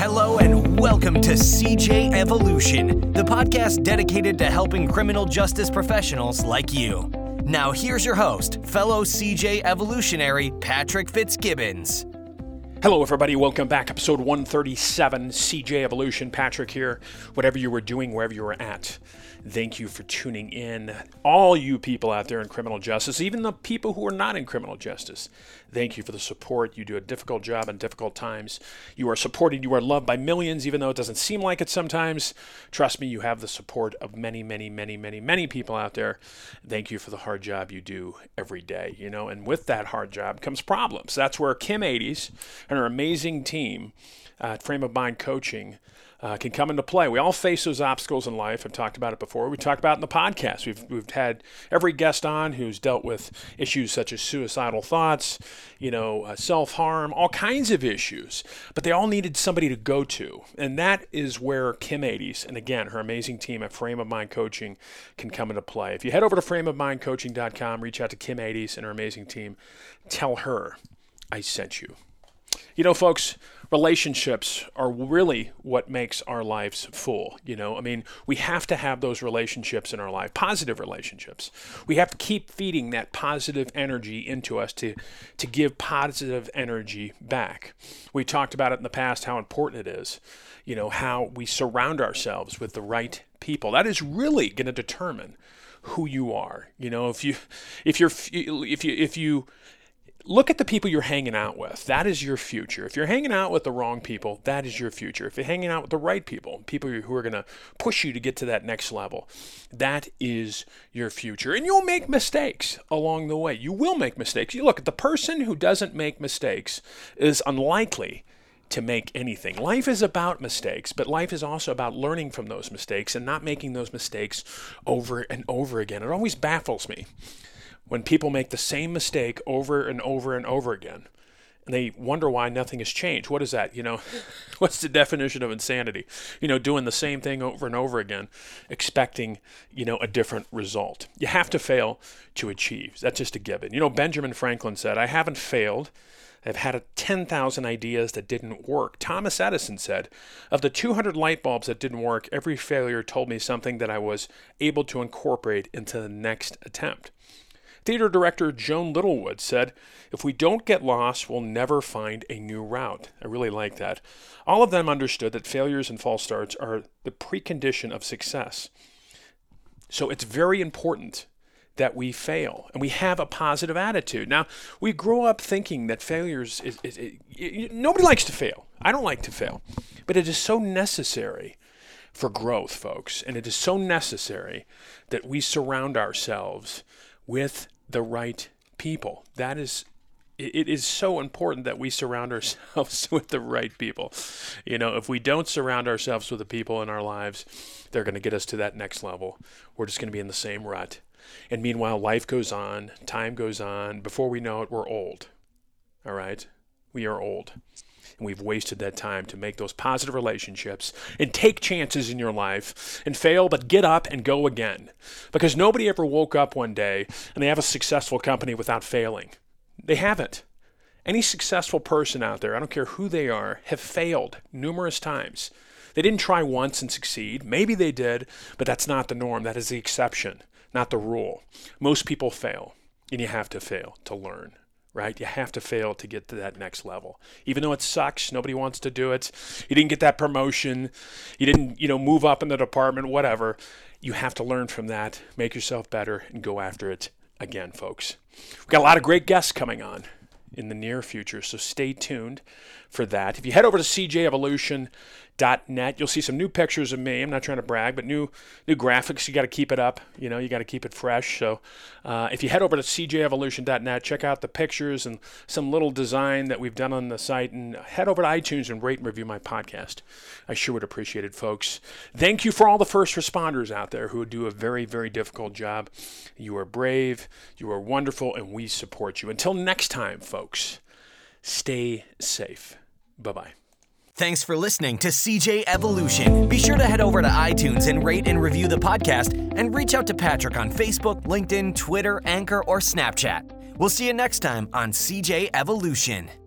Hello and welcome to CJ Evolution, the podcast dedicated to helping criminal justice professionals like you. Now here's your host, fellow CJ Evolutionary, Patrick Fitzgibbons. Hello everybody, welcome back. Episode 137, CJ Evolution. Patrick here. Whatever you were doing, wherever you were at, thank you for tuning in. All you people out there in criminal justice, even the people who are not in criminal justice, thank you for the support. You do a difficult job in difficult times. You are supported, you are loved by millions, even though it doesn't seem like it sometimes. Trust me, you have the support of many people out there. Thank you for the hard job you do every day, and with that hard job comes problems. That's where Kim Ades and her amazing team at Frame of Mind Coaching can come into play. We all face those obstacles in life. I've talked about it before. We talked about it in the podcast. We've had every guest on who's dealt with issues such as suicidal thoughts, self-harm, all kinds of issues. But they all needed somebody to go to. And that is where Kim Ades, and again, her amazing team at Frame of Mind Coaching can come into play. If you head over to frameofmindcoaching.com, reach out to Kim Ades and her amazing team, tell her I sent you. Folks, relationships are really what makes our lives full. We have to have those relationships in our life, positive relationships. We have to keep feeding that positive energy into us to give positive energy back. We talked about it in the past, how important it is, how we surround ourselves with the right people. That is really going to determine who you are. If you look at the people you're hanging out with. That is your future. If you're hanging out with the wrong people, that is your future. If you're hanging out with the right people who are going to push you to get to that next level, that is your future. And you'll make mistakes along the way. You will make mistakes. You look at the person who doesn't make mistakes is unlikely to make anything. Life is about mistakes, but life is also about learning from those mistakes and not making those mistakes over and over again. It always baffles me when people make the same mistake over and over and over again, and they wonder why nothing has changed. What is that? What's the definition of insanity? Doing the same thing over and over again, expecting, a different result. You have to fail to achieve. That's just a given. Benjamin Franklin said, I haven't failed. I've had 10,000 ideas that didn't work. Thomas Edison said, of the 200 light bulbs that didn't work, every failure told me something that I was able to incorporate into the next attempt. Theater director Joan Littlewood said, if we don't get lost, we'll never find a new route. I really like that. All of them understood that failures and false starts are the precondition of success. So it's very important that we fail and we have a positive attitude. Now, we grow up thinking that failures nobody likes to fail. I don't like to fail, but it is so necessary for growth, folks. And it is so necessary that we surround ourselves with the right people. It is so important that we surround ourselves with the right people. If we don't surround ourselves with the people in our lives, they're going to get us to that next level. We're just going to be in the same rut. And meanwhile, life goes on, time goes on. Before we know it, we're old. All right? We are old. And we've wasted that time to make those positive relationships and take chances in your life and fail, but get up and go again. Because nobody ever woke up one day and they have a successful company without failing. They haven't. Any successful person out there, I don't care who they are, have failed numerous times. They didn't try once and succeed. Maybe they did, but that's not the norm. That is the exception, not the rule. Most people fail, and you have to fail to learn. Right? You have to fail to get to that next level. Even though it sucks, nobody wants to do it. You didn't get that promotion. You didn't, move up in the department, whatever. You have to learn from that, make yourself better, and go after it again, folks. We've got a lot of great guests coming on in the near future, so stay tuned for that. If you head over to cjevolution.net, you'll see some new pictures of me. I'm not trying to brag, but new graphics. You got to keep it up. You got to keep it fresh. So if you head over to cjevolution.net, check out the pictures and some little design that we've done on the site, and head over to iTunes and rate and review my podcast. I sure would appreciate it, folks. Thank you for all the first responders out there who do a very, very difficult job. You are brave, you are wonderful, and we support you. Until next time, folks, stay safe. Bye-bye. Thanks for listening to CJ Evolution. Be sure to head over to iTunes and rate and review the podcast, and reach out to Patrick on Facebook, LinkedIn, Twitter, Anchor, or Snapchat. We'll see you next time on CJ Evolution.